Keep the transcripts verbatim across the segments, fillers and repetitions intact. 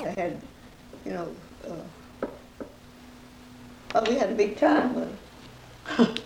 They had, you know, uh, oh, we had a big time with it.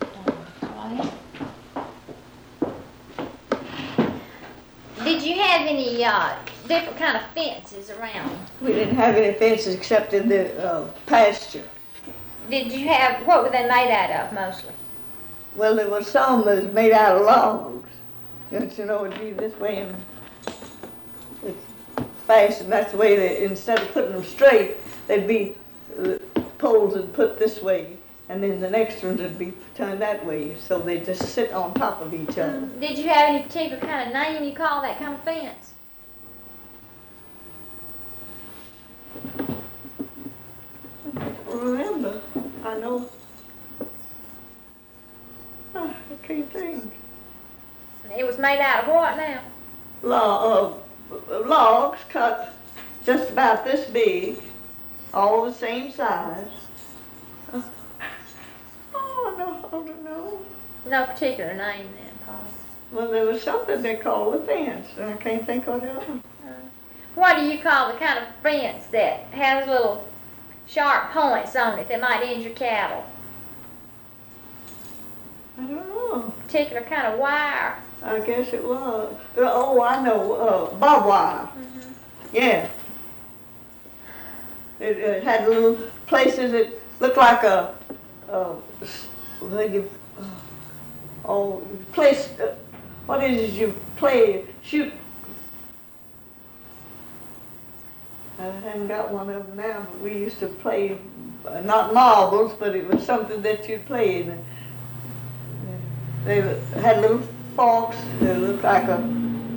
Did you have any uh, different kind of fences around? We didn't have any fences except in the uh, pasture. Did you have, what were they made out of mostly? Well, there was some that was made out of logs. You know, it'd be this way and it's fastened. That's the way they, instead of putting them straight, they'd be, the poles would put this way, and then the next ones would be turned that way, so they just sit on top of each other. Did you have any particular kind of name you call that kind of fence? I don't remember. I know. Oh, I can't think. It was made out of what now? Log, uh, logs cut just about this big, all the same size. Uh, oh, no, I don't know. No particular name then, Paul. Well, there was something they called a fence, and I can't think what it was. Uh, what do you call the kind of fence that has little sharp points on it that might injure cattle? I don't know. Particular kind of wire. I guess it was. Oh, I know, uh, barbed wire. Mm-hmm. Yeah. It, it had little places that looked like a, uh, what do you, uh, oh, place, uh, what is it you play, shoot? I haven't got one of them now, but we used to play, uh, not marbles, but it was something that you'd play in. They had little forks that looked like a,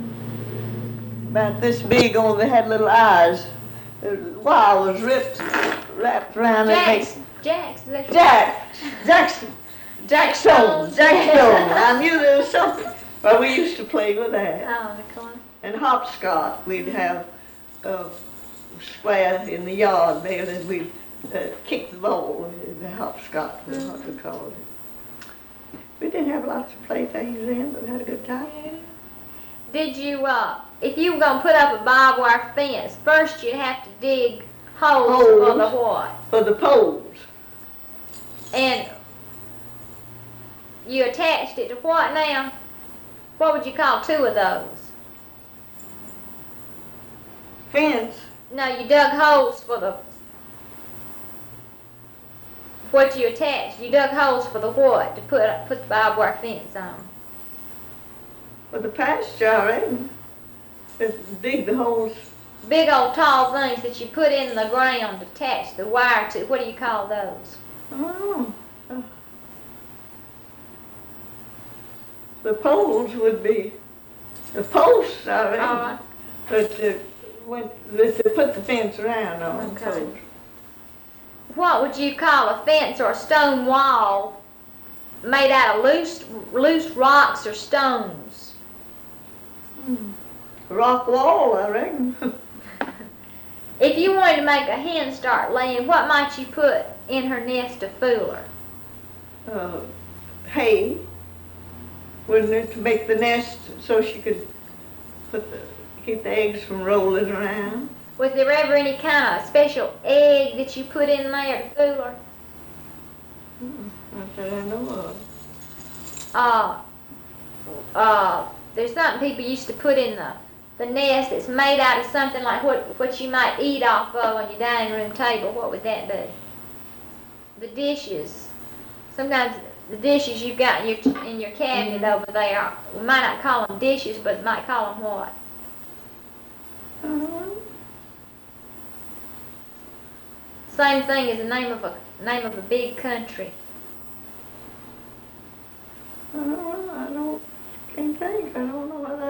about this big, only they had little eyes. The wire was ripped, wrapped around it. Jacks. Jacks. Jacks. Jacks. Jack Stone. Jack Stone. I knew there was something. But we used to play with that. Oh, the corner. And hopscotch. We'd have a square in the yard there, and we'd uh, kick the ball in the hopscotch, was what we called it. We didn't have lots of playthings then, but we had a good time. Did you, uh, if you were going to put up a barbed wire fence, first you'd have to dig holes, Holes. for the what? For the poles. And you attached it to what now? What would you call two of those? Fence. No, you dug holes for the, what you attached. You dug holes for the what to put put the barbed wire fence on? For the pasture, I reckon. Just dig the holes. Big old tall things that you put in the ground to attach the wire to. What do you call those? Oh. Uh, the poles would be, the posts, I reckon. Uh, But uh, when, that they put the fence around on the Okay. poles. What would you call a fence or a stone wall made out of loose loose rocks or stones? Rock wall, I reckon. If you wanted to make a hen start laying, what might you put in her nest to fool her? uh, hay, wouldn't it, to make the nest so she could put the, keep the eggs from rolling around? Was there ever any kind of special egg that you put in there to fool her? Not that I know of. Uh, uh, there's something people used to put in the, the nest that's made out of something like what, what you might eat off of on your dining room table. What would that be? The dishes. Sometimes the dishes you've got in your, in your cabinet over there, we might not call them dishes, but might call them what? Uh-huh. Same thing as the name of a name of a big country. Uh, I don't, can't think, I don't know what